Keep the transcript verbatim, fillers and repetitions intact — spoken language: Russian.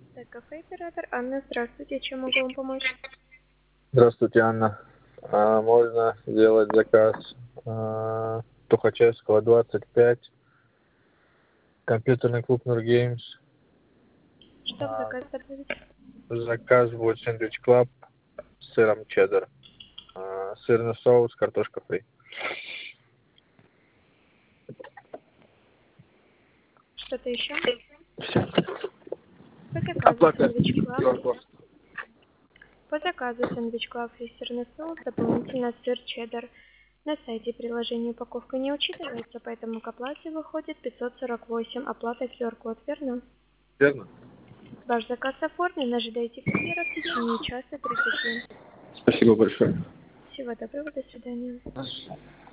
Так, кафе оператор Анна, здравствуйте, чем могу вам помочь? Здравствуйте, Анна. А, можно сделать заказ а, Тухачевского, двадцать пять, компьютерный клуб Нургеймс. Что в А, заказ добавить? заказ будет сэндвич клаб с сыром чеддер, а, сырный соус, картошка фри. Что-то еще? Все. По заказу Оплата сэндвич клаб. ку ар код. По заказу сэндвич клаб фрисерный соус, дополнительно сыр чеддер. На сайте приложения упаковка не учитывается, поэтому к оплате выходит пятьсот сорок восемь. Оплата ку ар код, верно? Верно? Ваш заказ оформлен, ожидайте курьера в течение часа тридцати. Спасибо большое. Всего доброго, до свидания.